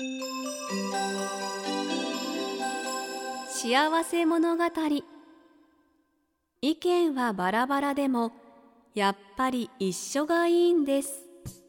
幸せ物語。意見はバラバラでもやっぱり一緒がいいんです。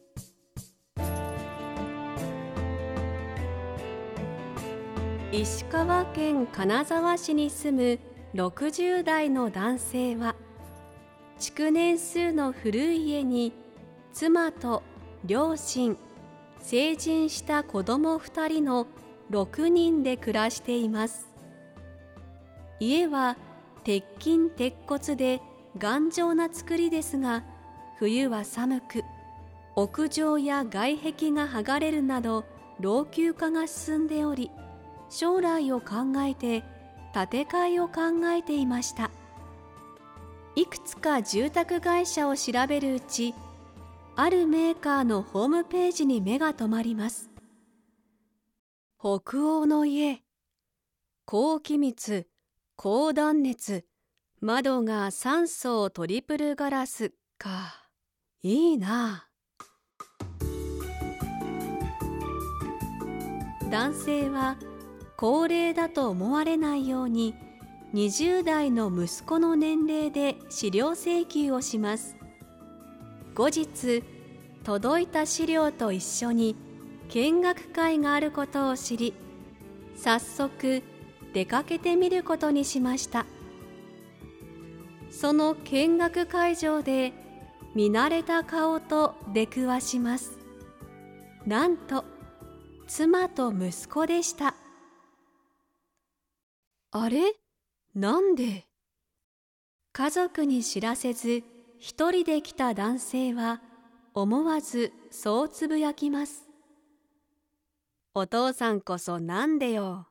石川県金沢市に住む60代の男性は、築年数の古い家に妻と両親、成人した子供2人の6人で暮らしています。家は鉄筋鉄骨で頑丈な造りですが、冬は寒く、屋上や外壁が剥がれるなど老朽化が進んでおり、将来を考えて建て替えを考えていました。いくつか住宅会社を調べるうち、あるメーカーのホームページに目が留まります。北欧の家、高気密、高断熱、窓が3層トリプルガラスか。いいな。男性は高齢だと思われないように20代の息子の年齢で資料請求をします。後日、届いた資料と一緒に見学会があることを知り、早速出かけてみることにしました。その見学会場で見慣れた顔と出くわします。なんと妻と息子でした。あれ？なんで？家族に知らせず一人で来た男性は思わずそうつぶやきます。お父さんこそなんでよ。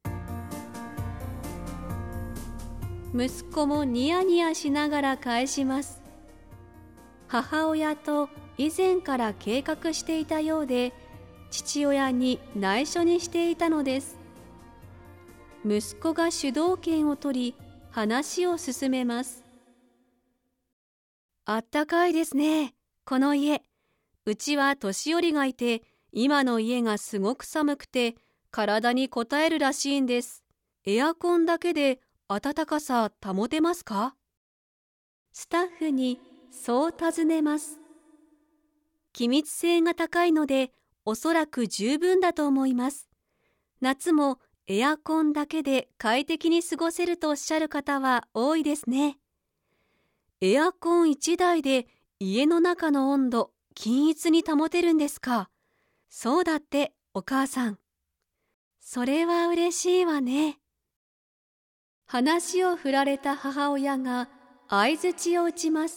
息子もニヤニヤしながら返します。母親と以前から計画していたようで、父親に内緒にしていたのです。息子が主導権を取り、話を進めます。あったかいですね、この家。うちは年寄りがいて、今の家がすごく寒くて、体にこたえるらしいんです。エアコンだけで暖かさ保てますか？スタッフにそう尋ねます。気密性が高いので、おそらく十分だと思います。夏もエアコンだけで快適に過ごせるとおっしゃる方は多いですね。エアコン1台で家の中の温度、均一に保てるんですか？そうだって、お母さん。それは嬉しいわね。話を振られた母親が相槌を打ちます。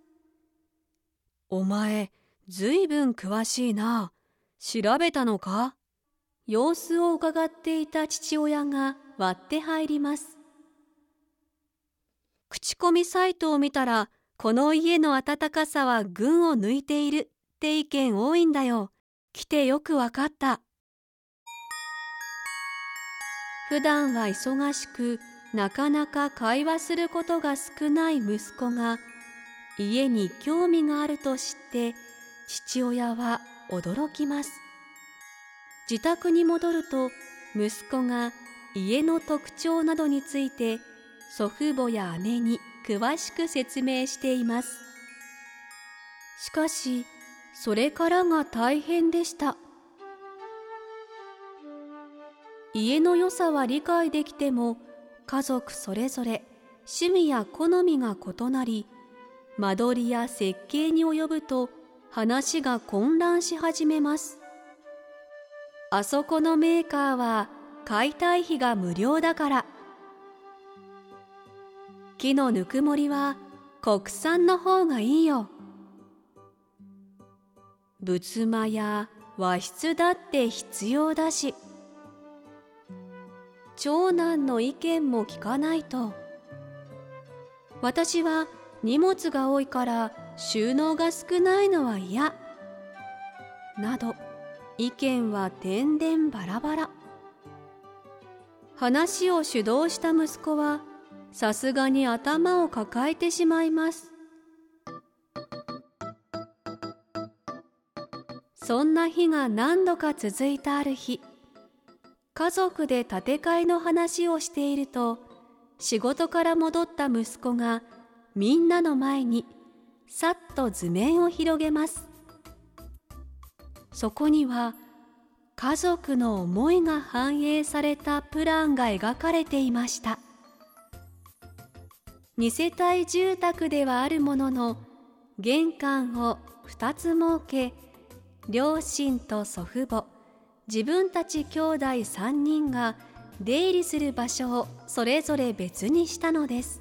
お前、ずいぶん詳しいな。調べたのか？様子を伺っていた父親が割って入ります。口コミサイトを見たら、この家の暖かさは群を抜いているって意見多いんだよ。来てよくわかった。普段は忙しく、なかなか会話することが少ない息子が、家に興味があると知って、父親は驚きます。自宅に戻ると、息子が家の特徴などについて祖父母や姉に詳しく説明しています。しかし、それからが大変でした。家の良さは理解できても、家族それぞれ趣味や好みが異なり、間取りや設計に及ぶと話が混乱し始めます。あそこのメーカーは解体費が無料だから。木のぬくもりは国産の方がいいよ。仏間や和室だって必要だし。長男の意見も聞かないと。私は荷物が多いから収納が少ないのは嫌。など、意見は点々バラバラ。話を主導した息子はさすがに頭を抱えてしまいます。 そんな日が何度か続いたある日、家族で建て替えの話をしていると、仕事から戻った息子がみんなの前にさっと図面を広げます。そこには家族の思いが反映されたプランが描かれていました。2世帯住宅ではあるものの、玄関を2つ設け、両親と祖父母、自分たち兄弟3人が出入りする場所をそれぞれ別にしたのです。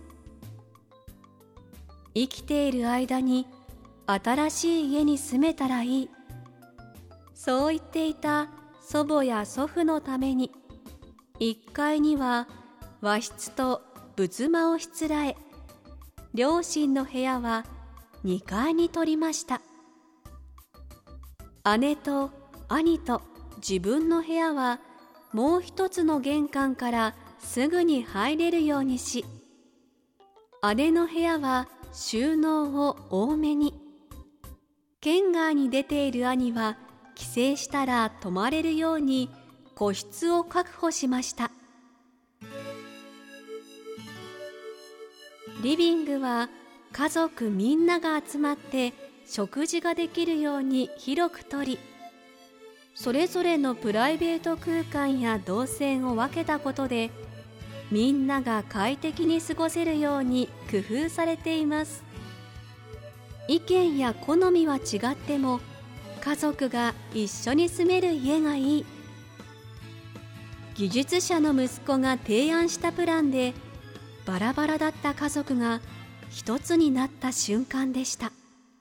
生きている間に新しい家に住めたらいい、そう言っていた祖母や祖父のために、1階には和室と仏間をしつらえ、両親の部屋は2階に取りました。姉と兄と自分の部屋はもう一つの玄関からすぐに入れるようにし、姉の部屋は収納を多めに、県外に出ている兄は帰省したら泊まれるように個室を確保しました。リビングは家族みんなが集まって食事ができるように広く取り、それぞれのプライベート空間や動線を分けたことで、みんなが快適に過ごせるように工夫されています。意見や好みは違っても、家族が一緒に住める家がいい。技術者の息子が提案したプランで、バラバラだった家族が一つになった瞬間でした。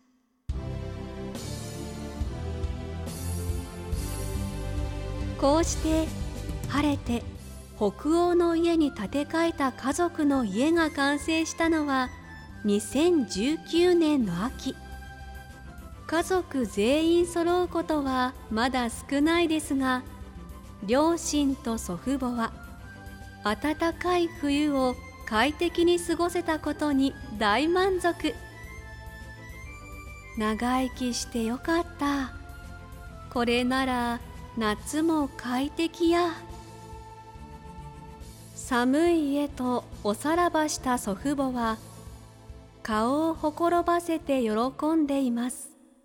こうして晴れて北欧の家に建て替えた家族の家が完成したのは2019年の秋。家族全員揃うことはまだ少ないですが、両親と祖父母は暖かい冬を快適に過ごせたことに大満足。長生きしてよかった。これなら夏も快適や。寒い家とおさらばした祖父母は顔をほころばせて喜んでいます。